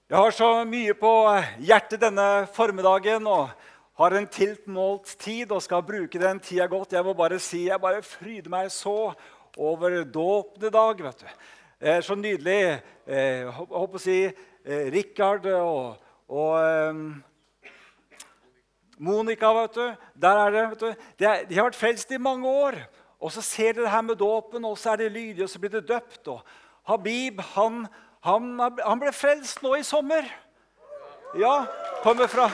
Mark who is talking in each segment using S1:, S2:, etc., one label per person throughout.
S1: Jeg har så mye på hjertet denne formiddagen og har en tilmålt tid og skal bruke den tida godt. Jeg må bare si, jeg bare fryder meg så over dåpen i dag, vet du. Så nydelig, jeg håper å si, Rikard og Monika, vet du. Der er det, vet du. De har vært frelst i mange år. Og så ser de det her med dåpen, og så er det lydig, og så blir det døpt. Og Habib, han ble frelst nå i sommer. Ja, kommer fra.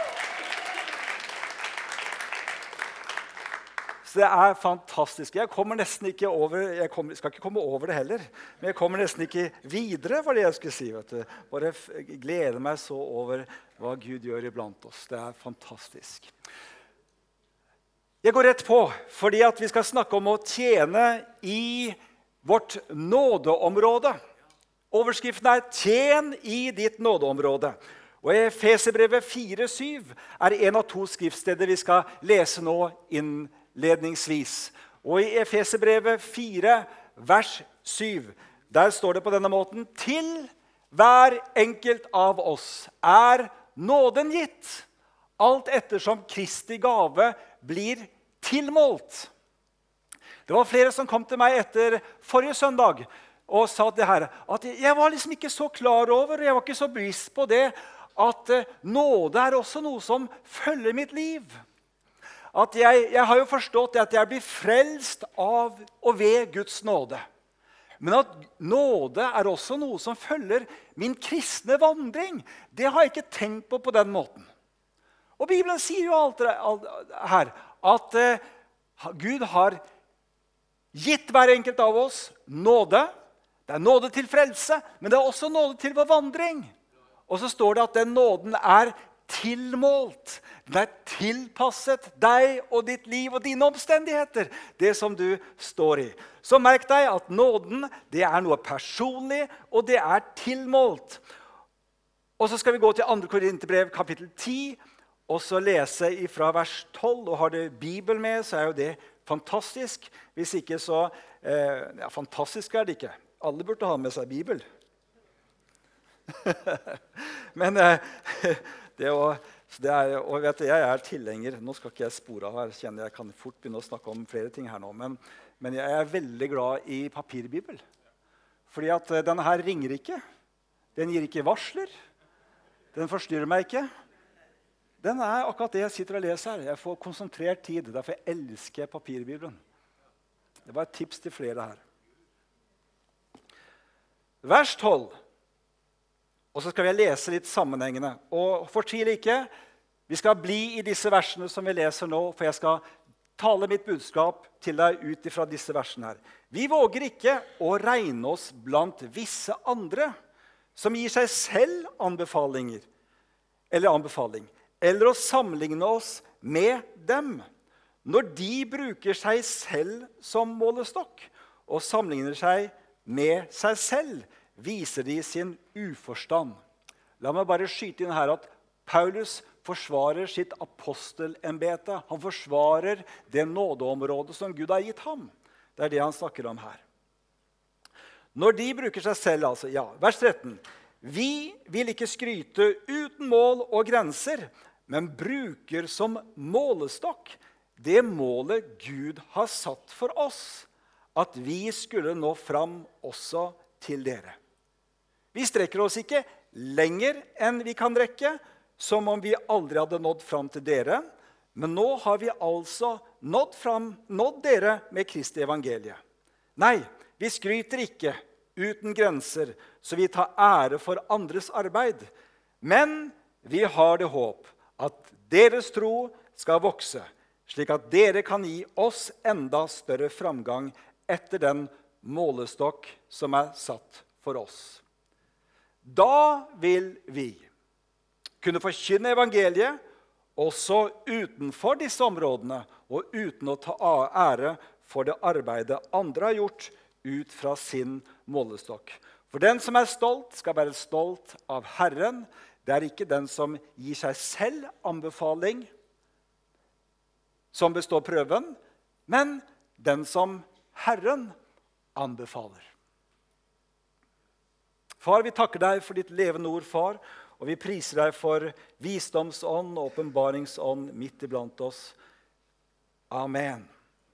S1: Så det er fantastisk. Jeg kommer nesten ikke over, skal ikke komme over det heller, men jeg kommer nesten ikke videre for det jeg skulle si. Vet du. Bare gleder meg så over hva Gud gjør iblant oss. Det er fantastisk. Jeg går rett på, fordi at vi skal snakke om å tjene i vårt nådeområde. Overskriften er «Tjen i ditt nådeområde». Og Efeserbrevet 4:7 er en av to skriftsteder vi skal lese nå innledningsvis. Og i Efeserbrevet 4, vers 7, der står det på denne måten: «Til hver enkelt av oss er nåden gitt, alt ettersom Kristi gave blir tilmålt.» Det var flere som kom til meg etter forrige søndag og sa det her, at jeg var liksom ikke så klar over, og jeg var ikke så bevisst på det, at nåde er også noe som følger mitt liv. At jeg har jo forstått at jeg blir frelst av og ved Guds nåde. Men at nåde er også noe som følger min kristne vandring, det har jeg ikke tenkt på den måten. Og Bibelen sier jo alt her, at Gud har gitt hver enkelt av oss nåde. Det er nåde til frelse, men det er også nåde til vår vandring. Og så står det at den nåden er tilmålt. Den er tilpasset deg og ditt liv og dine omstendigheter, det som du står i. Så merk deg at nåden, det er noe personlig, og det er tilmålt. Og så skal vi gå til 2. Korinterbrev kapittel 10, og så lese fra vers 12. Og har du Bibel med, så er jo det fantastisk. Hvis ikke så, fantastisk er det ikke. Alle burde ha med seg Bibel. Men vet du, jeg er tilhenger. Nå skal ikke jeg spore av her, kjenner jeg kan fort begynne å snakke om flere ting her nå, men jeg er veldig glad i papirbibel. Fordi at denne her ringer ikke. Den gir ikke varsler. Den forstyrrer meg ikke. Den er akkurat det jeg sitter og leser her. Jeg får konsentrert tid, derfor jeg elsker papirbibelen. Det var et tips til flere her. Vers 12. Og så skal vi lese litt sammenhengende. Og fortvil ikke, vi skal bli i disse versene som vi leser nå, for jeg skal tale mitt budskap til deg ut fra disse versene her. Vi våger ikke å regne oss blant visse andre som gir seg selv anbefaling, eller å sammenligne oss med dem. Når de bruker seg selv som målestokk og sammenligner seg med seg selv, viser de sin uforstand. La meg bare skyte inn her at Paulus forsvarer sitt apostelembete. Han forsvarer det nådeområdet som Gud har gitt ham. Det er det han snakker om her. Når de bruker seg selv, altså, ja, vers 13. Vi vil ikke skryte uten mål og grenser, men bruker som målestokk det målet Gud har satt for oss, at vi skulle nå fram også til dere. Vi strekker oss ikke lenger enn vi kan rekke, som om vi aldri hadde nådd fram til dere, men nå har vi altså nådd dere med Kristi evangelie. Nei, vi skryter ikke uten grenser, så vi tar ære for andres arbeid, men vi har det håp at deres tro skal vokse, slik at dere kan gi oss enda større framgang etter den målestokk som er satt for oss. Da vil vi kunne forkynne evangeliet også utenfor disse områdene, og uten å ta ære for det arbeidet andre har gjort ut fra sin målestokk. For den som er stolt, skal være stolt av Herren. Det er ikke den som gir seg selv anbefaling som består prøven, men den som Herren anbefaler. Far, vi takker deg for ditt levende ord, far, og vi priser deg for visdomsånd og åpenbaringsånd midt iblant oss. Amen.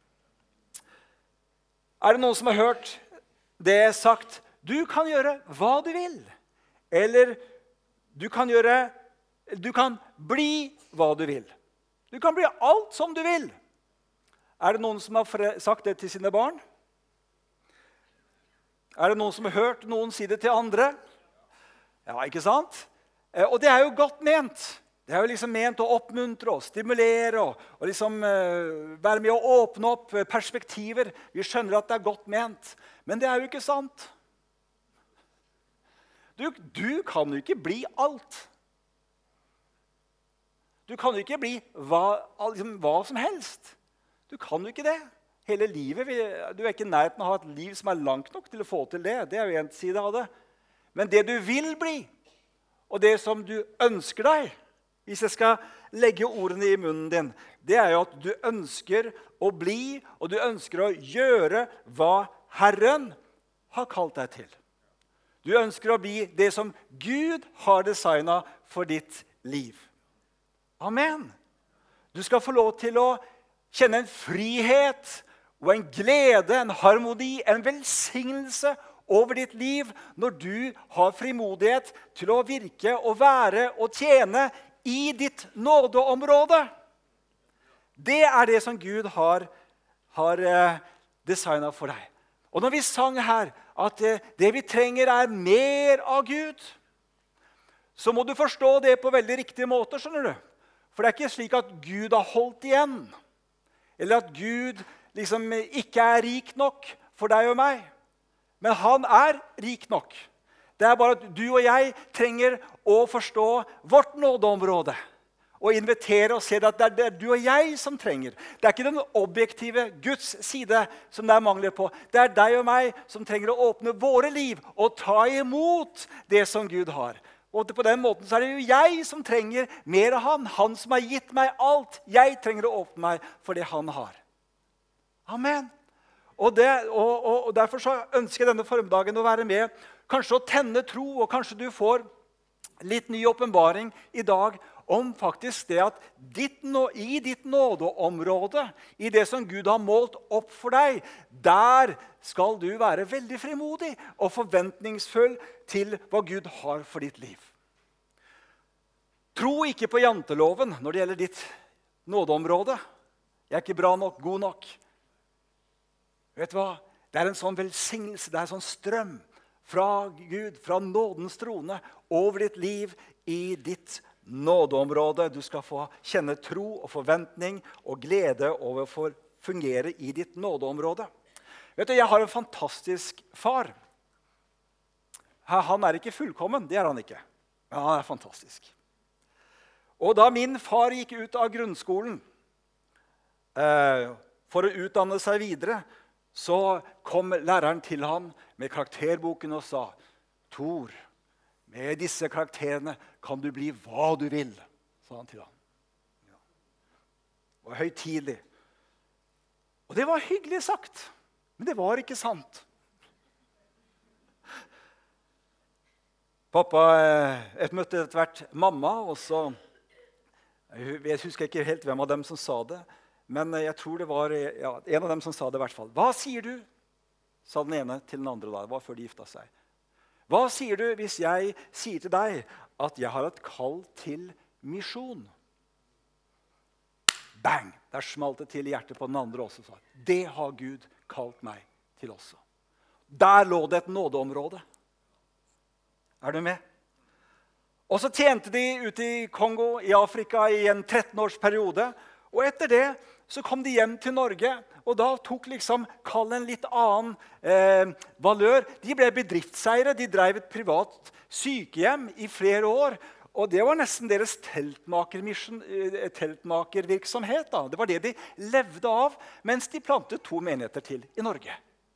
S1: Er det noen som har hørt det sagt? Du kan gjøre hva du vil, eller du kan bli hva du vil. Du kan bli alt som du vil. Er det noen som har sagt det til sine barn? Er det noen som har hørt noen si det til andre? Ja, ikke sant? Og det er jo godt ment. Det er jo liksom ment å oppmuntre og stimulere og liksom være med å åpne opp perspektiver. Vi skjønner at det er godt ment, men det er jo ikke sant. Du kan jo ikke bli alt. Du kan jo ikke bli hva som helst. Du kan jo ikke det. Hele livet, du er ikke i nærheten av å ha et liv som er langt nok til å få til det. Det er jo en side av det. Men det du vil bli, og det som du ønsker deg, hvis jeg skal legge ordene i munnen din, det er jo at du ønsker å bli, og du ønsker å gjøre hva Herren har kalt deg til. Du ønsker å bli det som Gud har designet for ditt liv. Amen. Du skal få lov til å kjenne en frihet og en glede, en harmoni, en velsignelse over ditt liv når du har frimodighet til å virke og være og tjene i ditt nådeområde. Det er det som Gud har designet for deg. Og når vi sang her at det vi trenger er mer av Gud, så må du forstå det på veldig riktig måte, skjønner du. For det er ikke slik at Gud har holdt igjen, eller at Gud liksom ikke er rik nok for deg og meg. Men han er rik nok. Det er bare at du og jeg trenger å forstå vårt nådeområde og invitere og se at det er du og jeg som trenger. Det er ikke den objektive Guds side som det er mangler på. Det er deg og meg som trenger å åpne våre liv og ta imot det som Gud har. Og på den måten så er det jo jeg som trenger mer av han. Han som har gitt meg alt. Jeg trenger å åpne meg for det han har. Amen. Og derfor så ønsker jeg denne formiddagen å være med, kanskje å tenne tro, og kanskje du får litt ny åpenbaring i dag om faktisk det at i ditt nådeområde, i det som Gud har målt opp for deg, der skal du være veldig frimodig og forventningsfull til hva Gud har for ditt liv. Tro ikke på janteloven når det gjelder ditt nådeområde. Jeg er ikke bra nok, god nok. Vet du hva? Det er en sånn velsignelse, det er en sånn strøm fra Gud, fra nådens trone, over ditt liv i ditt nådeområde. Du skal få kjenne tro og forventning og glede over å fungere i ditt nådeområde. Vet du, jeg har en fantastisk far. Han er ikke fullkommen, det er han ikke. Men han er fantastisk. Og da min far gikk ut av grunnskolen for å utdanne seg videre, så kom læreren til han med karakterboken og sa, Tor, med disse karakterene kan du bli hva du vil, sa han til han. Ja. Det var høytidelig. Og det var hyggelig sagt, men det var ikke sant. Pappa møtte etter hvert mamma, og så, jeg husker ikke helt hvem av dem som sa det, men jeg tror det var en av dem som sa det i hvert fall. Hva sier du? Sa den ene til den andre da. Det var før de gifta seg. Hva sier du hvis jeg sier til deg at jeg har et kall til misjon? Bang! Der smalt det til i hjertet på den andre også. Sa. Det har Gud kalt meg til også. Der lå det et nådeområde. Er du med? Og så tjente de ute i Kongo, i Afrika, i en 13-års periode. Og etter det så kom de hjem til Norge, og da tok liksom kallen en litt annen valør. De ble bedriftseiere, de drev et privat sykehjem i flere år, og det var nesten deres teltmakervirksomhet. Da. Det var det de levde av, mens de plantet 2 menigheter til i Norge.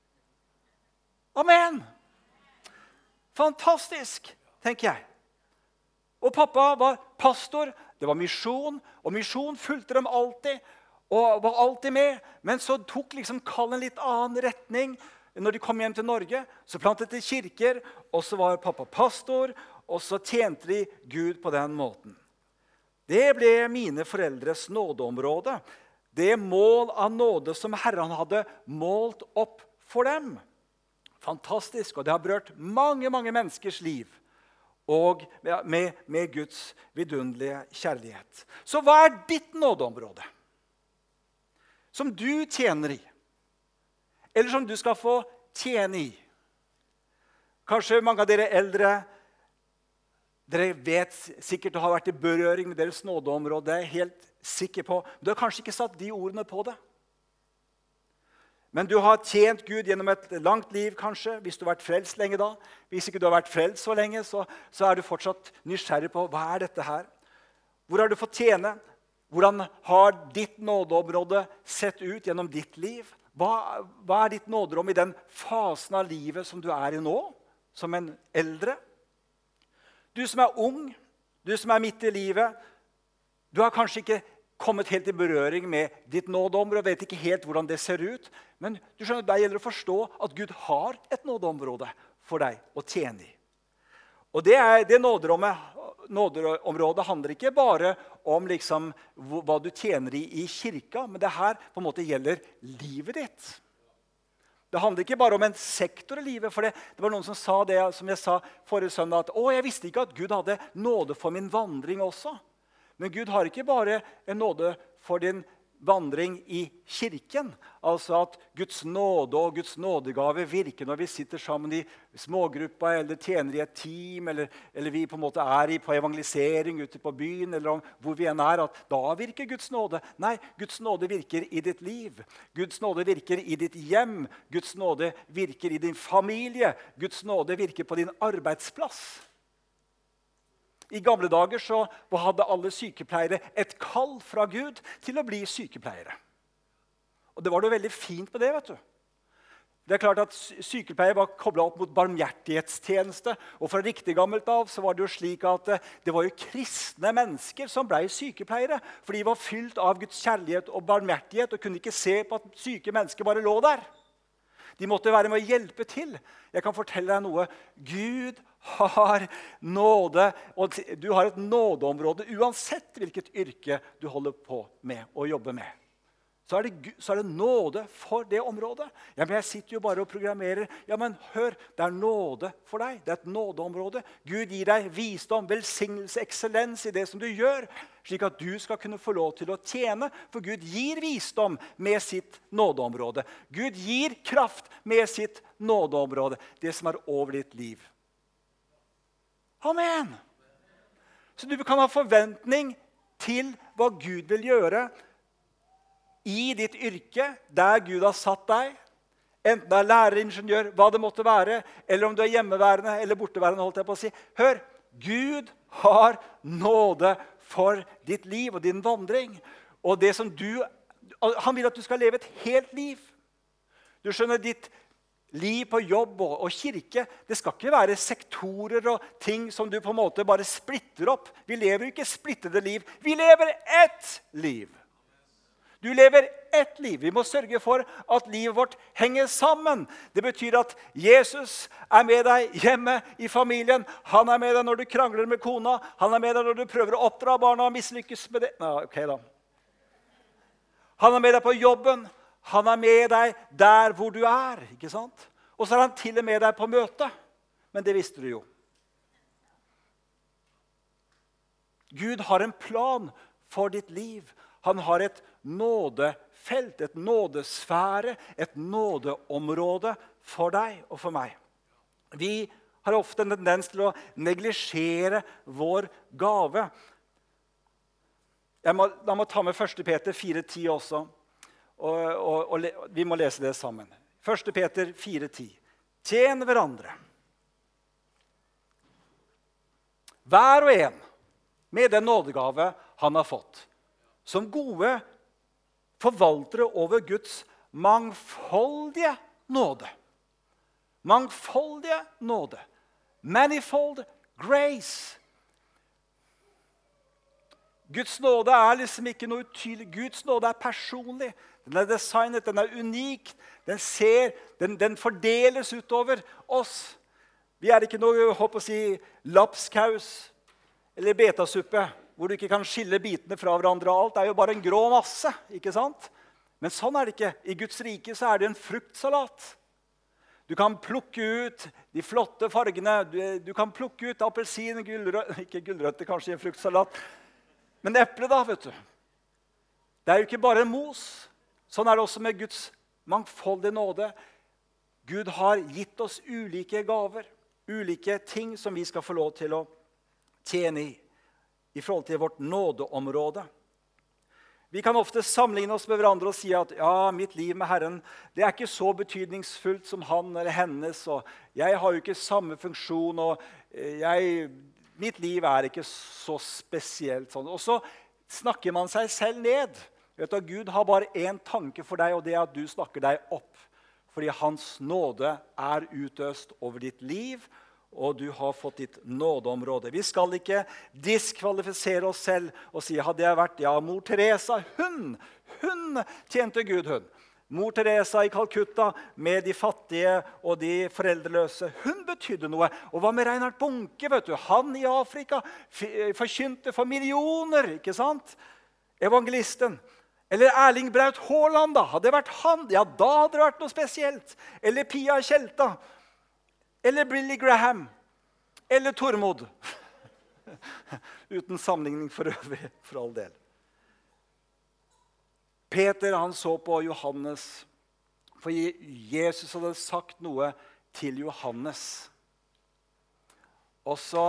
S1: Amen! Fantastisk, tenker jeg. Og pappa var pastor, det var misjon, og misjon fulgte dem alltid, og var alltid med. Men så tok liksom kallen en litt annen retning. Når de kom hjem til Norge, så plantet de kirker, og så var pappa pastor, og så tjente de Gud på den måten. Det ble mine foreldres nådeområde. Det mål av nåde som Herren hadde målt opp for dem. Fantastisk, og det har berørt mange, mange menneskers liv. Og med Guds vidunderlige kjærlighet. Så hva er ditt nådeområde? Som du tjener i? Eller som du skal få tjene i? Kanskje mange av dere eldre, dere vet sikkert å ha vært i berøring med deres nådeområde, det er jeg helt sikker på. Du har kanskje ikke satt de ordene på det. Men du har tjent Gud gjennom et langt liv, kanskje, hvis du har vært frelst lenge da. Hvis ikke du har vært frelst så lenge, så er du fortsatt nysgjerrig på, hva er dette her? Hvor har du fått tjene? Hvordan har ditt nådeområde sett ut gjennom ditt liv? Hva er ditt nåderom i den fasen av livet som du er i nå, som en eldre? Du som er ung, du som er midt i livet, du har kanskje ikke kommet helt i berøring med ditt nådeområde, vet ikke helt hvordan det ser ut. Men du skjønner, det gjelder å forstå at Gud har et nådeområde for deg å tjene i. Og det nådeområdet handler ikke bare om liksom, hva du tjener i kirka, men det her på en måte gjelder livet ditt. Det handler ikke bare om en sektor i livet, for det var noen som sa det, som jeg sa forrige søndag, at jeg visste ikke at Gud hadde nåde for min vandring også. Men Gud har ikke bare en nåde for din vandring i kirken. Altså at Guds nåde og Guds nådegave virker når vi sitter sammen i smågrupper eller tjener i et team, eller vi på en måte er på evangelisering ute på byen, eller hvor vi enn er, at da virker Guds nåde. Nei, Guds nåde virker i ditt liv. Guds nåde virker i ditt hjem. Guds nåde virker i din familie. Guds nåde virker på din arbeidsplass. I gamle dager så hadde alle sykepleiere et kall fra Gud til å bli sykepleiere. Og det var noe veldig fint med det, vet du. Det er klart at sykepleiere var koblet opp mot barmhjertighetstjeneste, og fra riktig gammelt av så var det jo slik at det var jo kristne mennesker som ble sykepleiere, for de var fylt av Guds kjærlighet og barmhjertighet, og kunne ikke se på at syke mennesker bare lå der. De måtte være med å hjelpe til. Jeg kan fortelle deg noe. Gud har nåde, og du har et nådeområde uansett hvilket yrke du holder på med og jobber med. Så er det nåde for det området. Ja, men jeg sitter jo bare og programmerer. Ja, men hør, det er nåde for deg. Det er et nådeområde. Gud gir deg visdom, velsignelse, eksellens i det som du gjør, slik at du skal kunne få lov til å tjene, for Gud gir visdom med sitt nådeområde. Gud gir kraft med sitt nådeområde, det som er over ditt liv. Amen! Så du kan ha forventning til hva Gud vil gjøre i ditt yrke, der Gud har satt deg, enten det er lærer, ingeniør, hva det måtte være, eller om du er hjemmeværende eller borteværende, holdt jeg på å si. Hør, Gud har nåde for ditt liv og din vandring. Og det som han vil at du skal leve et helt liv. Du skjønner, ditt liv på jobb og kirke, det skal ikke være sektorer og ting som du på en måte bare splitter opp. Vi lever ikke splittede liv. Vi lever ett liv. Du lever ett liv. Vi må sørge for at livet vårt henger sammen. Det betyr at Jesus er med deg hjemme i familien. Han er med deg når du krangler med kona. Han er med deg når du prøver å oppdra barna og mislykkes med det. Ok da. Han er med deg på jobben. Han er med deg der hvor du er, ikke sant? Og så er han til og med deg på møte. Men det visste du jo. Gud har en plan for ditt liv. Han har et nådefelt, et nådesfære, et nådeområde for deg og for meg. Vi har ofte en tendens til å neglisjere vår gave. La meg ta med 1. Peter 4,10 også, og vi må lese det sammen. 1. Peter 4,10. Tjen hverandre. Hver og en med den nådegave han har fått, som gode forvaltere over Guds mangfoldige nåde. Mangfoldige nåde. Manifold grace. Guds nåde er liksom ikke noe utydelig. Guds nåde er personlig. Den er designet, den er unik. Den fordeles utover oss. Vi er ikke noe, håper å si, lapskaus eller betasuppe, hvor du ikke kan skille bitene fra hverandre. Alt er jo bare en grå masse, ikke sant? Men sånn er det ikke. I Guds rike så er det en fruktsalat. Du kan plukke ut de flotte fargene. Du kan plukke ut appelsin, ikke gulrøtter kanskje i en fruktsalat, men eple da, vet du. Det er jo ikke bare mos. Sånn er det også med Guds mangfoldige nåde. Gud har gitt oss ulike gaver, ulike ting som vi skal få lov til å tjene i forhold til vårt nådeområde. Vi kan ofte sammenligne oss med hverandre og si at ja, mitt liv med Herren, det er ikke så betydningsfullt som han eller hennes, og jeg har jo ikke samme funksjon, og mitt liv er ikke så spesielt sånn. Og så snakker man seg selv ned. Vet du, Gud har bare en tanke for deg, og det er at du snakker deg opp. Fordi hans nåde er utøst over ditt liv, og du har fått ditt nådeområde. Vi skal ikke diskvalifisere oss selv og si, hadde jeg vært, ja, mor Teresa, hun tjente Gud, hun. Mor Teresa i Calcutta med de fattige og de foreldreløse, hun betydde noe. Og hva med Reinhard Bunke, vet du? Han i Afrika forkynte for millioner, ikke sant? Evangelisten. Eller Erling Braut Haaland, da. Hadde det vært han, ja, da hadde det vært noe spesielt. Eller Pia Kjelta. Eller Billy Graham. Eller Tormod. Uten sammenligning for øvrig, for all del. Peter, han så på Johannes, for Jesus hadde sagt noe til Johannes. Og så,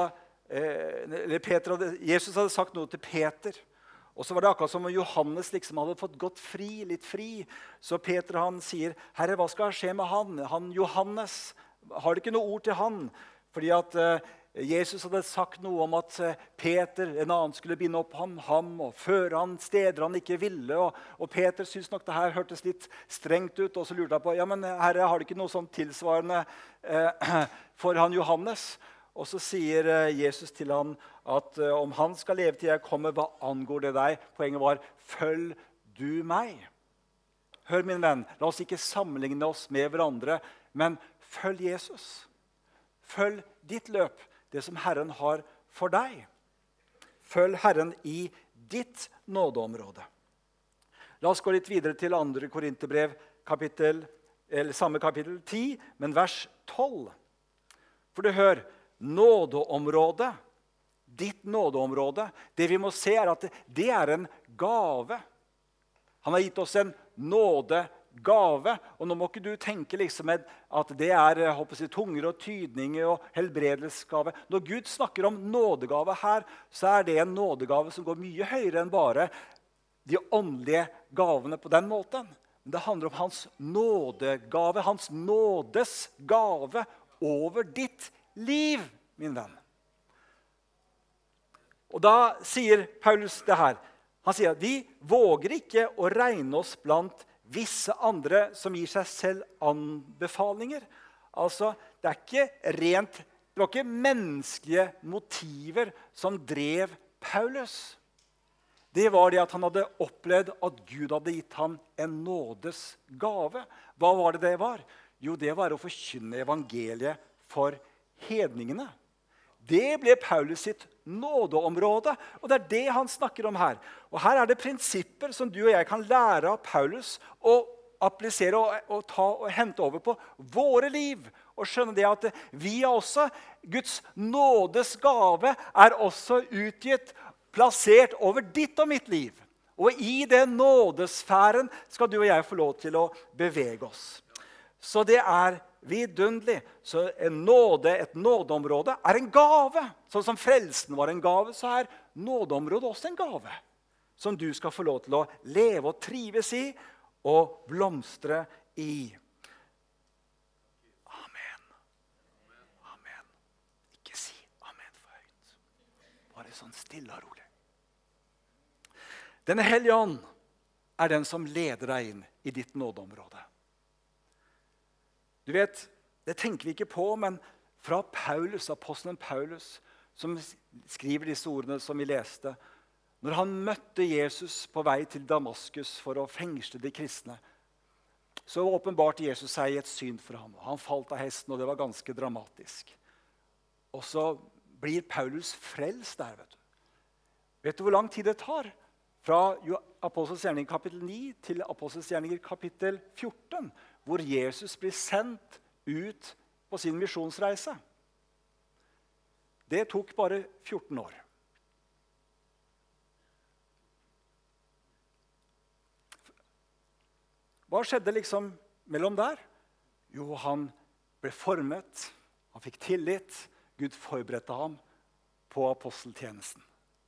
S1: Jesus hadde sagt noe til Peter. Og så var det akkurat som om Johannes liksom hadde fått gått fri, litt fri. Så Peter han sier, Herre, hva skal skje med han? Han Johannes, har du ikke noe ord til han? Fordi at Jesus hadde sagt noe om at Peter, en annen, skulle binde opp ham og føre han steder han ikke ville. Og Peter synes nok det her hørtes litt strengt ut, og så lurte han på, ja, men Herre, har du ikke noe sånn tilsvarende for han Johannes? Og så sier Jesus til han at om han skal leve til jeg kommer, hva angår det deg? Poenget var, følg du meg. Hør min venn, la oss ikke sammenligne oss med hverandre, men følg Jesus. Følg ditt løp, det som Herren har for deg. Følg Herren i ditt nådeområde. La oss gå litt videre til 2. Korinterbrev, samme kapittel 10, men vers 12. For du hør, nådeområde, ditt nådeområde, det vi må se er at det er en gave. Han har gitt oss en nådegave, og nå må ikke du tenke liksom at det er tunger og tydninger og helbredelsesgave. Når Gud snakker om nådegave her, så er det en nådegave som går mye høyere enn bare de åndelige gavene på den måten. Men det handler om hans nådegave, hans nådes gave over ditt liv, min venn. Og da sier Paulus det her. Han sier at vi våger ikke å regne oss blant visse andre som gir seg selv anbefalinger. Altså, det var ikke menneskelige motiver som drev Paulus. Det var det at han hadde opplevd at Gud hadde gitt ham en nådes gave. Hva var det var? Jo, det var å forkynne evangeliet for hedningene. Det ble Paulus sitt nådeområde, og det er det han snakker om her. Og her er det prinsipper som du og jeg kan lære av Paulus og applisere og ta og hente over på våre liv. Og skjønne det at vi er også, Guds nådes gave er også utgitt, plassert over ditt og mitt liv. Og i den nådesfæren skal du og jeg få lov til å bevege oss. Så det er vidunderlig. Så et nådeområde er en gave. Sånn som frelsen var en gave, så er nådeområdet også en gave. Som du skal få lov til å leve og trives i og blomstre i. Amen. Amen. Ikke si amen for høyt. Bare sånn stille og rolig. Den hellige ånd er den som leder deg inn i ditt nådeområde. Du vet, det tenker vi ikke på, men fra Paulus, apostelen Paulus, som skriver disse ordene som vi leste, Når han møtte Jesus på vei til Damaskus for å fengsle de kristne, så åpenbarte Jesus seg i et syn for ham. Han falt av hesten, og det var ganske dramatisk. Og så blir Paulus frelst der, vet du. Vet du hvor lang tid det tar? Fra Apostels gjerning kapittel 9 til Apostels gjerninger kapittel 14, hvor Jesus blir sendt ut på sin misjonsreise. Det tok bare 14 år. Hva skjedde liksom mellom der? Jo, han ble formet, han fikk tillit, Gud forberedte ham på aposteltjenesten.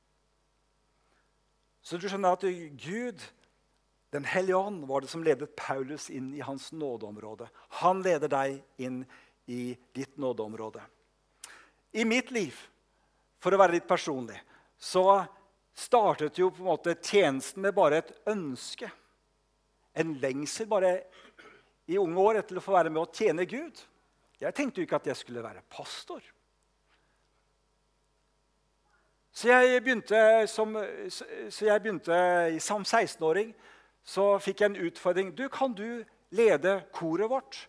S1: Så du skjønner at Gud, den hellige ånd, var det som ledet Paulus inn i hans nådeområde. Han leder deg inn i ditt nådeområde. I mitt liv, for å være litt personlig, så startet jo på en måte tjenesten med bare et ønske. En lengsel bare i unge år etter å få være med å tjene Gud. Jeg tenkte jo ikke at jeg skulle være pastor. Så jeg begynte som 16-åring, så fikk jeg en utfordring. Kan du lede koret vårt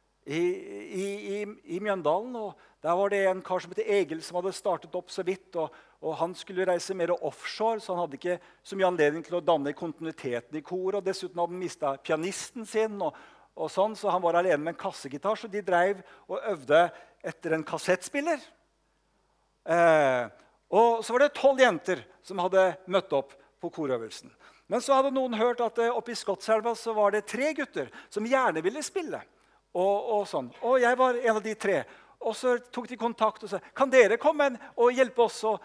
S1: i Mjøndalen? Og der var det en kar som heter Egil som hadde startet opp så vidt, og han skulle reise mer offshore, så han hadde ikke så mye anledning til å danne kontinuiteten i koret, og dessuten hadde han mistet pianisten sin, og sånn, så han var alene med en kassegitar, så de drev og øvde etter en kassettspiller. Og så var det 12 jenter som hadde møtt opp på korøvelsen. Men så hadde noen hørt at oppe i Skottselva så var det 3 gutter som gjerne ville spille. Og sånn. Og jeg var en av de 3. Og så tok de kontakt og sa, kan dere komme og hjelpe oss å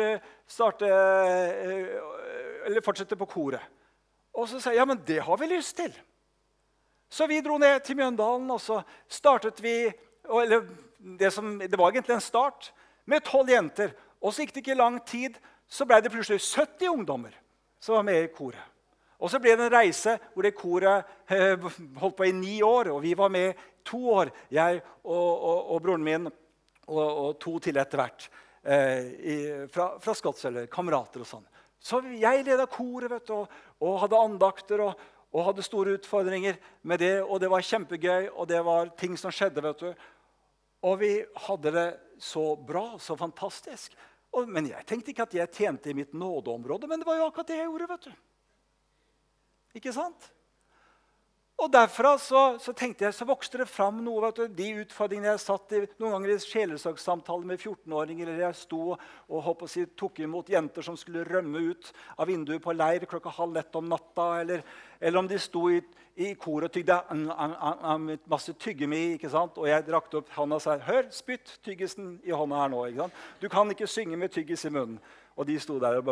S1: eller fortsette på koret? Og så sa jeg, ja, men det har vi lyst til. Så vi dro ned til Mjøndalen, og så startet vi, det var egentlig en start, med 12 jenter. Og så gikk det ikke lang tid, så ble det plutselig 70 ungdommer som var med i koret. Og så ble det en reise hvor det koret holdt på i 9 år, og vi var med 2 år, jeg og broren min, og 2 til etter hvert, fra Skottselva, kamerater og sånn. Så jeg ledet koret, vet du, og hadde andakter, og hadde store utfordringer med det, og det var kjempegøy, og det var ting som skjedde, vet du. Og vi hadde det så bra, så fantastisk. Men jeg tenkte ikke at jeg tjente i mitt nådeområde, men det var jo akkurat det jeg gjorde, vet du. Ikke sant? Og derfra så tenkte jeg, så vokste det fram noe, vet du, de utfordringene jeg satt i, noen ganger i sjelesorgssamtaler med 14-åringer, eller jeg sto og tok imot jenter som skulle rømme ut av vinduet på leir klokka 00:30 om natta, eller om de sto i kor og tygde masse tyggemi, ikke sant? Og jeg drakte opp hånda og sa, hør, spytt tyggisen i hånda her nå, ikke sant? Du kan ikke synge med tyggis i munnen. Og de sto der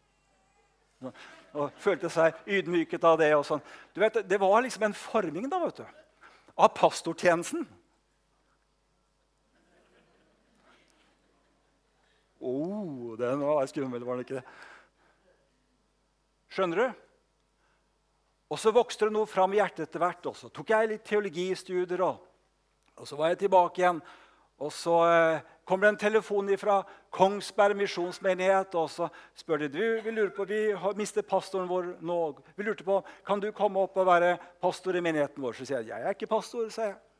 S1: og følte seg ydmyket av det og sånn. Du vet, det var liksom en forming da, vet du, av pastortjenesten. Den var skummel, var det ikke det? Skjønner du? Og så vokste det noe fram i hjertet etter hvert. Og så tok jeg litt teologistudier, og så var jeg tilbake igjen. Og så kom det en telefon fra Kongsberg misjonsmenighet, og så spør de, vi lurer på, vi har mistet pastoren vår nå. Vi lurte på, kan du komme opp og være pastor i menigheten vår? Så sier jeg er ikke pastor, sier jeg.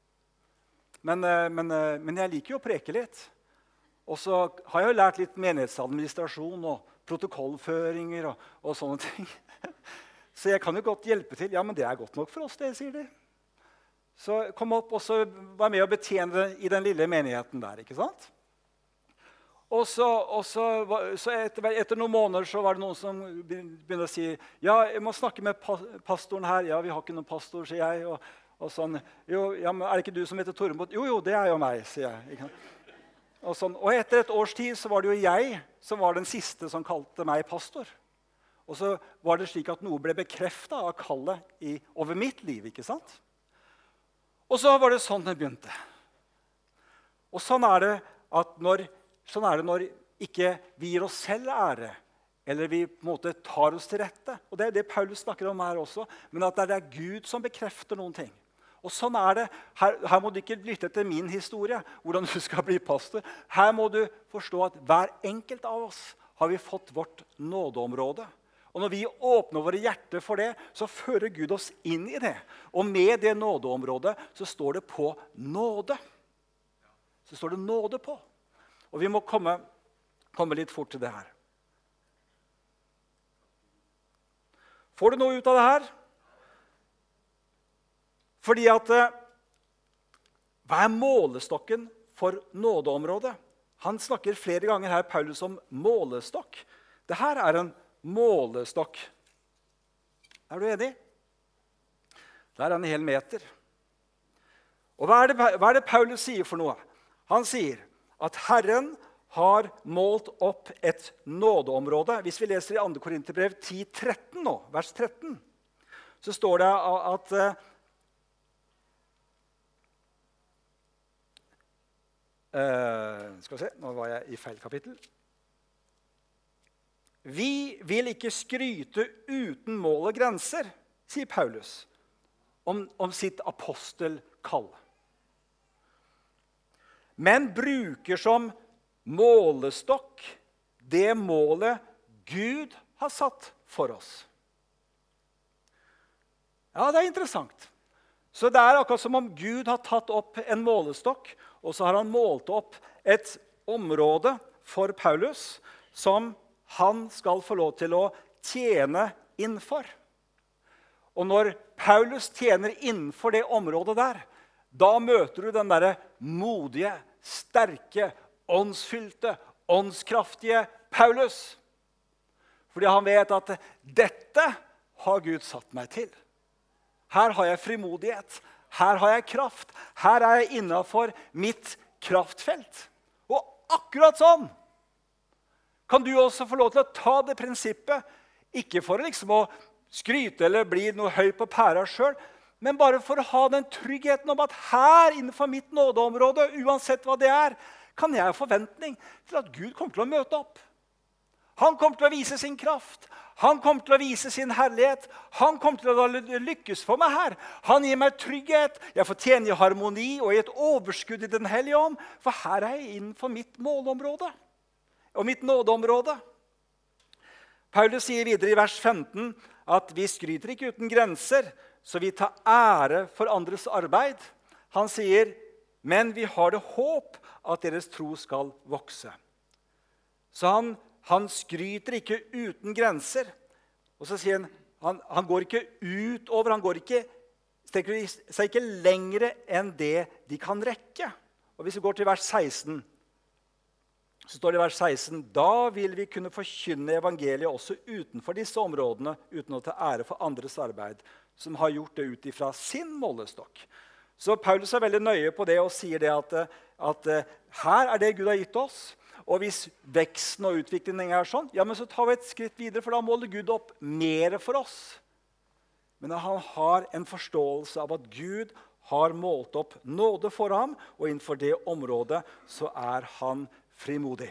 S1: Men jeg liker jo å preke litt. Og så har jeg jo lært litt menighetsadministrasjon og protokollføringer og sånne ting. Så jeg kan jo godt hjelpe til. Ja, men det er godt nok for oss, det, sier de. Så kom opp og så var med å betjene i den lille menigheten der, ikke sant? Og så etter noen måneder så var det noen som begynte å si, ja, jeg må snakke med pastoren her. Ja, vi har ikke noen pastor, sier jeg. Og sånn, jo, ja, men er det ikke du som heter Tormod? Jo, det er jo meg, sier jeg. Og etter et års tid så var det jo jeg som var den siste som kalte meg pastor. Og så var det slik at noe ble bekreftet av kallet over mitt liv, ikke sant? Og så var det sånn det begynte. Og sånn er det når ikke vi gir oss selv ære, eller vi på en måte tar oss til rette. Og det er det Paulus snakker om her også, men at det er Gud som bekrefter noen ting. Og sånn er det. Her må du ikke lytte til min historie, hvordan du skal bli pastor. Her må du forstå at hver enkelt av oss har vi fått vårt nådeområde. Og når vi åpner våre hjerter for det, så fører Gud oss inn i det. Og med det nådeområdet så står det på nåde. Så står det nåde på. Og vi må komme litt fort til det her. Får du noe ut av det her? Fordi at hva er målestokken for nådeområdet? Han snakker flere ganger her, Paulus, om målestokk. Det her er en målestokk. Er du enig? Det er en hel meter. Og hva er det Paulus sier for noe? Han sier at Herren har målt opp et nådeområde. Hvis vi leser i 2. Korinterbrev 10:13 nå, vers 13, så står det at skal vi se, nå var jeg i feil kapittel. Vi vil ikke skryte uten mål og grenser, sier Paulus, om sitt apostelkall. Men bruker som målestokk det målet Gud har satt for oss. Ja, det er interessant. Så det er akkurat som om Gud har tatt opp en målestokk, og så har han målt opp et område for Paulus som han skal få lov til å tjene innenfor. Og når Paulus tjener innenfor det området der, da møter du den der modige, sterke, åndsfylte, åndskraftige Paulus. Fordi han vet at dette har Gud satt meg til. Her har jeg frimodighet, her har jeg kraft, her er jeg innenfor mitt kraftfelt. Og akkurat sånn kan du også få lov til å ta det prinsippet, ikke for liksom å skryte eller bli noe høy på pæra selv, men bare for å ha den tryggheten om at her innenfor mitt nådeområde, uansett hva det er, kan jeg ha forventning til at Gud kommer til å møte opp. Han kommer til å vise sin kraft. Han kommer til å vise sin herlighet. Han kommer til å lykkes for meg her. Han gir meg trygghet. Jeg får tjene i harmoni og i et overskudd i den hellige ånd, for her er jeg innenfor mitt målområde og mitt nådeområde. Paulus sier videre i vers 15 at vi skryter ikke uten grenser, så vi tar ære for andres arbeid. Han sier, men vi har det håp at deres tro skal vokse. Så han skryter ikke uten grenser. Og så sier han går ikke utover, han strekker seg ikke lengre enn det de kan rekke. Og hvis vi går til vers 16, så står det i vers 16, da vil vi kunne forkynne evangeliet også utenfor disse områdene, uten å ta ære for andres arbeid, som har gjort det ut ifra sin målestokk. Så Paulus er veldig nøye på det og sier det at her er det Gud har gitt oss. Og hvis veksten og utviklingen er sånn, ja, men så tar vi et skritt videre, for da måler Gud opp mer for oss. Men han har en forståelse av at Gud har målt opp nåde for ham, og innenfor det området så er han frimodig.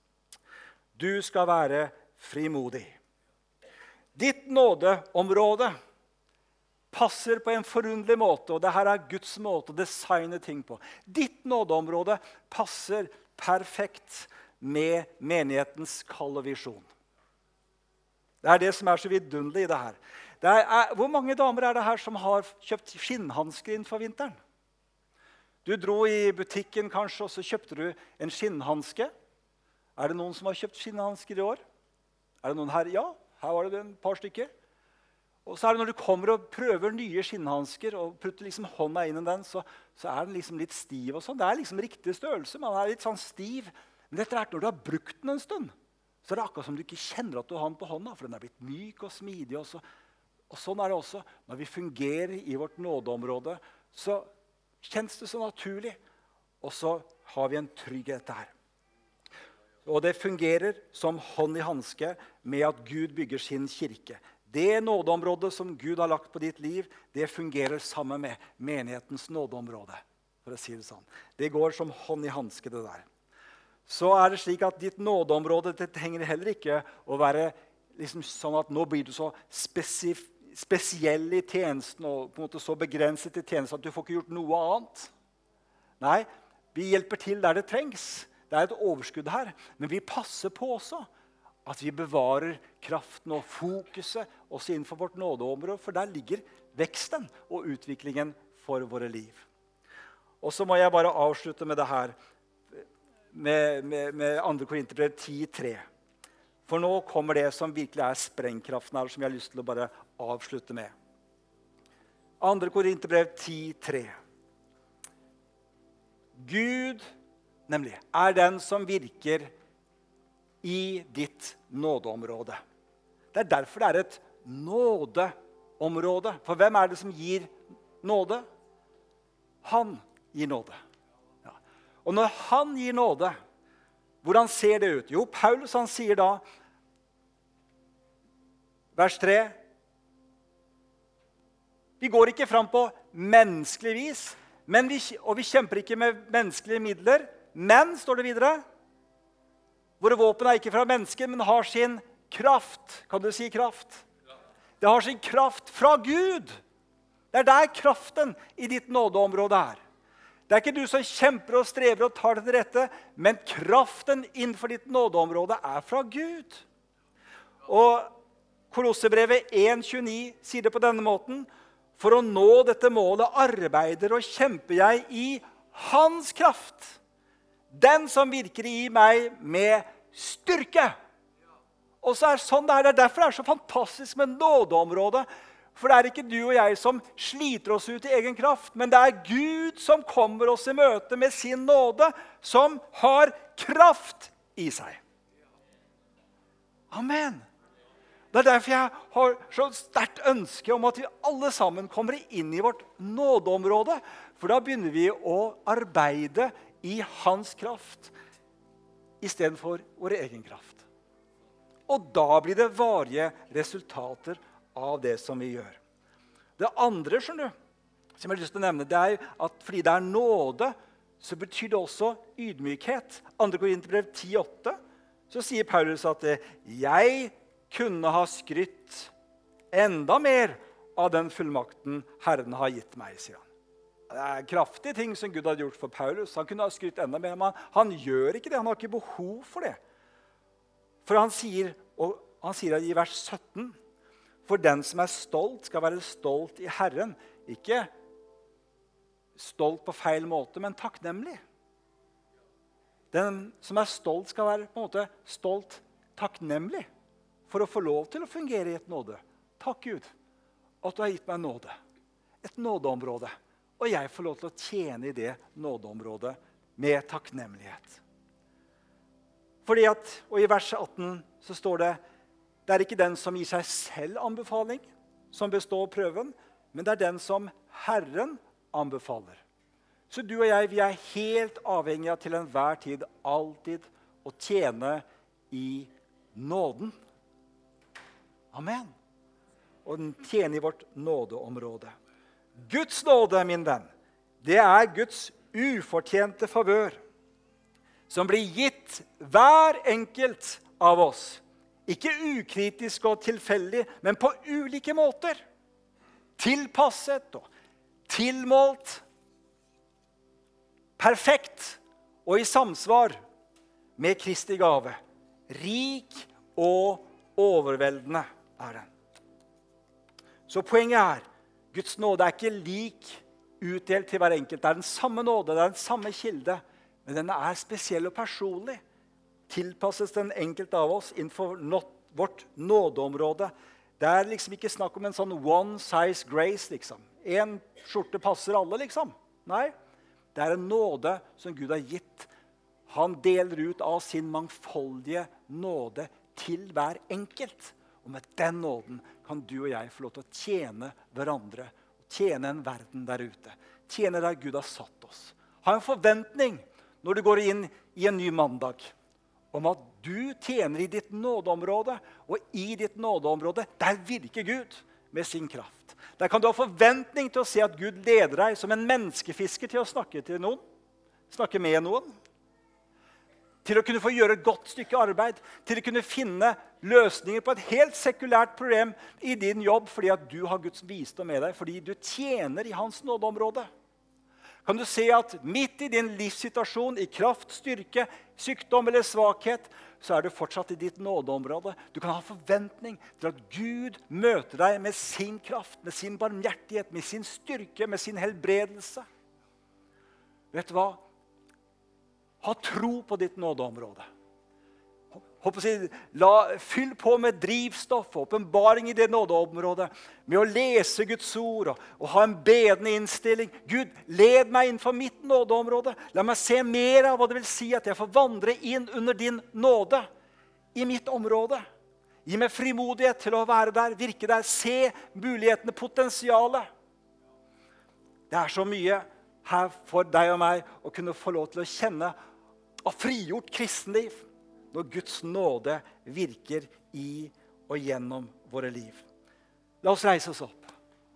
S1: Du skal være frimodig. Ditt nådeområde passer på en forunderlig måte, og dette er Guds måte å designe ting på. Ditt nådeområde passer perfekt med menighetens kall og visjon. Det er det som er så vidunderlig i det her. Hvor mange damer er det her som har kjøpt skinnhansker innenfor vinteren? Du dro i butikken kanskje, og så kjøpte du en skinnhanske. Er det noen som har kjøpt skinnhansker i år? Er det noen her? Ja, her var det et par stykker. Og så er det når du kommer og prøver nye skinnhansker, og putter liksom hånda inn i den, så er den liksom litt stiv og sånn. Det er liksom riktig størrelse, men den er litt sånn stiv. Men etter hvert, når du har brukt den en stund, så er det akkurat som du ikke kjenner at du har den på hånda, for den er blitt myk og smidig. Og sånn er det også. Når vi fungerer i vårt nådeområde, så kjennes det så naturlig, og så har vi en trygghet der. Og det fungerer som hånd i handske med at Gud bygger sin kirke. Det nådeområdet som Gud har lagt på ditt liv, det fungerer sammen med menighetens nådeområde, for å si det sånn. Det går som hånd i handske, det der. Så er det slik at ditt nådeområde, det trenger heller ikke å være liksom sånn at nå blir du så spesiell i tjenesten og på en måte så begrenset i tjenesten at du får ikke gjort noe annet. Nei, vi hjelper til der det trengs. Det er et overskudd her, men vi passer på også at vi bevarer kraften og fokuset også innenfor vårt nådeområde, for der ligger veksten og utviklingen for våre liv. Og så må jeg bare avslutte med det her, med 2. Korinterbrev 10:3. For nå kommer det som virkelig er sprengkraften her, som jeg har lyst til å bare avslutte med. 2. Korinterbrev 10:3. Gud, nemlig, er den som virker i ditt nådeområde. Det er derfor det er et nådeområde. For hvem er det som gir nåde? Han gir nåde. Ja. Og når han gir nåde, hvordan ser det ut? Jo, Paulus han sier da, vers 3, vi går ikke fram på menneskelig vis, og vi kjemper ikke med menneskelige midler, men, står det videre, våre våpen er ikke fra mennesker, men har sin kraft. Kan du si kraft? Det har sin kraft fra Gud. Det er der kraften i ditt nådeområde er. Det er ikke du som kjemper og strever og tar det til rette, men kraften innenfor ditt nådeområde er fra Gud. Og Kolossebrevet 1:29 sier det på denne måten, for å nå dette målet arbeider og kjemper jeg i hans kraft. Den som virker i meg med styrke. Og så er det sånn det er. Det er derfor det er så fantastisk med nådeområdet. For det er ikke du og jeg som sliter oss ut i egen kraft, men det er Gud som kommer oss i møte med sin nåde, som har kraft i seg. Amen. Det er derfor jeg har så sterkt ønske om at vi alle sammen kommer inn i vårt nådeområde, for da begynner vi å arbeide i hans kraft i stedet for vår egen kraft. Og da blir det varige resultater av det som vi gjør. Det andre, skjønner du, som jeg har lyst til å nevne, det er at fordi det er nåde, så betyr det også ydmykhet. 2. Korinterbrev 10:8, så sier Paulus at jeg kunne ha skrytt enda mer av den fullmakten Herren har gitt meg, sier han. Det er kraftige ting som Gud har gjort for Paulus. Han kunne ha skrytt enda mer, men han gjør ikke det. Han har ikke behov for det. For han sier i vers 17, for den som er stolt skal være stolt i Herren. Ikke stolt på feil måte, men takknemlig. Den som er stolt skal være på en måte stolt takknemlig for å få lov til å fungere i et nåde. Takk Gud at du har gitt meg nåde. Et nådeområde. Og jeg får lov til å tjene i det nådeområdet med takknemlighet. Fordi at, og i vers 18 så står det, det er ikke den som gir seg selv anbefaling som består prøven, men det er den som Herren anbefaler. Så du og jeg, vi er helt avhengige av til enhver tid, alltid, å tjene i nåden. Amen. Og tjene i vårt nådeområde. Guds nåde, min venn, det er Guds ufortjente favør, som blir gitt hver enkelt av oss. Ikke ukritisk og tilfeldig, men på ulike måter. Tilpasset og tilmålt. Perfekt og i samsvar med Kristi gave. Rik og overveldende er den. Så poenget er, Guds nåde er ikke lik utdelt til hver enkelt. Det er den samme nåde, det er den samme kilde, men den er spesiell og personlig. Tilpasses den enkelte av oss innenfor vårt nådeområde. Det er liksom ikke snakk om en sånn one size grace, liksom. En skjorte passer alle, liksom. Nei, det er en nåde som Gud har gitt. Han deler ut av sin mangfoldige nåde til hver enkelt. Og med den nåden kan du og jeg få lov til å tjene hverandre. Tjene en verden der ute. Tjene der Gud har satt oss. Ha en forventning når du går inn i en ny mandag, om at du tjener i ditt nådeområde, og i ditt nådeområde, der virker Gud med sin kraft. Der kan du ha forventning til å se at Gud leder deg som en menneskefisker til å snakke til noen, snakke med noen, til å kunne få gjøre et godt stykke arbeid, til å kunne finne løsninger på et helt sekulært problem i din jobb, fordi at du har Guds visdom med deg, fordi du tjener i hans nådeområde. Kan du se at midt i din livssituasjon, i kraft, styrke, sykdom eller svakhet, så er du fortsatt i ditt nådeområde. Du kan ha forventning til at Gud møter deg med sin kraft, med sin barmhjertighet, med sin styrke, med sin helbredelse. Vet du hva? Ha tro på ditt nådeområde. Fyll på med drivstoff og åpenbaring i det nådeområdet med å lese Guds ord og ha en bedende innstilling. Gud, led meg innenfor mitt nådeområde. La meg se mer av hva det vil si at jeg får vandre inn under din nåde i mitt område. Gi meg frimodighet til å være der, virke der, se mulighetene, potensialet. Det er så mye her for deg og meg å kunne få lov til å kjenne av frigjort kristenliv. Når Guds nåde virker i og gjennom våre liv. La oss reise oss opp.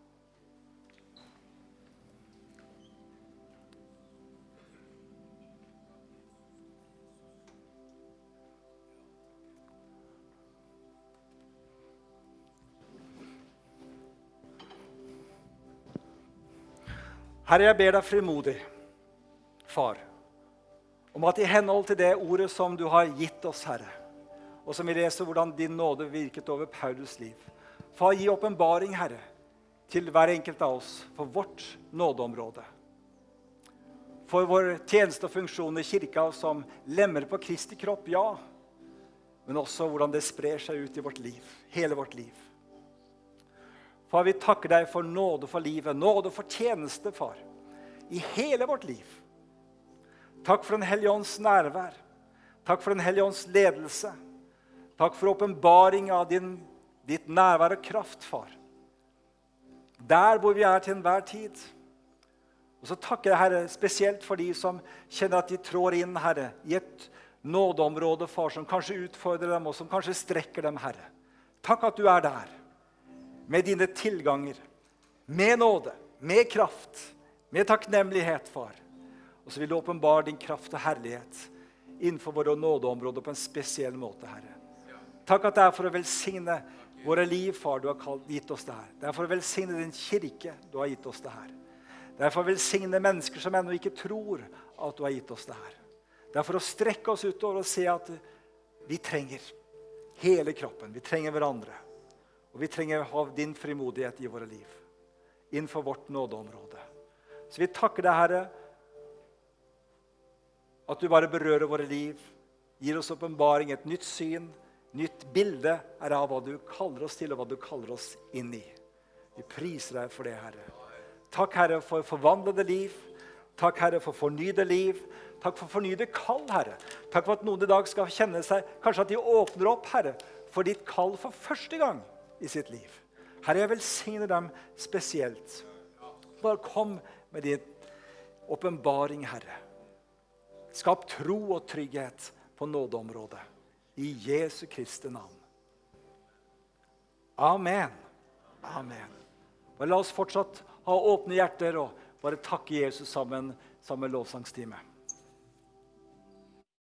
S1: Herre, jeg ber deg frimodig, Far, om at i henhold til det ordet som du har gitt oss, Herre, og som vi leser hvordan din nåde virket over Paulus liv. Far, gi åpenbaring, Herre, til hver enkelt av oss for vårt nådeområde. For vår tjeneste og funksjon i kirka som lemmer på Kristi kropp, ja, men også hvordan det sprer seg ut i vårt liv, hele vårt liv. Far, vi takker deg for nåde for livet, nåde for tjeneste, far, i hele vårt liv. Takk for Den Hellige Ånds nærvær. Takk for Den Hellige Ånds ledelse. Takk for åpenbaring av ditt nærvær og kraft, far. Der hvor vi er til enhver tid. Og så takker jeg, Herre, spesielt for de som kjenner at de trår inn, Herre, i et nådeområde, far, som kanskje utfordrer dem, og som kanskje strekker dem, Herre. Takk at du er der, med dine tilganger, med nåde, med kraft, med takknemlighet, far. Og så vil du åpenbare din kraft og herlighet innenfor våre nådeområder på en spesiell måte, Herre. Takk at det er for å velsigne våre liv, far, du har gitt oss det her. Det er for å velsigne din kirke, du har gitt oss det her. Det er for å velsigne mennesker som ennå ikke tror at du har gitt oss det her. Det er for å strekke oss utover og se at vi trenger hele kroppen. Vi trenger hverandre. Og vi trenger å ha din frimodighet i våre liv, innenfor vårt nådeområde. Så vi takker deg, Herre, at du bare berører våre liv, gir oss åpenbaring, et nytt syn, nytt bilde er av hva du kaller oss til og hva du kaller oss inn i. Vi priser deg for det, Herre. Takk, Herre, for forvandlede liv. Takk, Herre, for fornyede liv. Takk for fornyede kall, Herre. Takk for at noen i dag skal kjenne seg, kanskje at de åpner opp, Herre, for ditt kall for første gang i sitt liv. Herre, jeg velsigner dem spesielt. Bare kom med din åpenbaring, Herre. Skap tro og trygghet på nådeområdet. I Jesu Kristi navn. Amen. Amen. Og la oss fortsatt ha åpne hjerter og bare takke Jesus sammen med lovsangstime.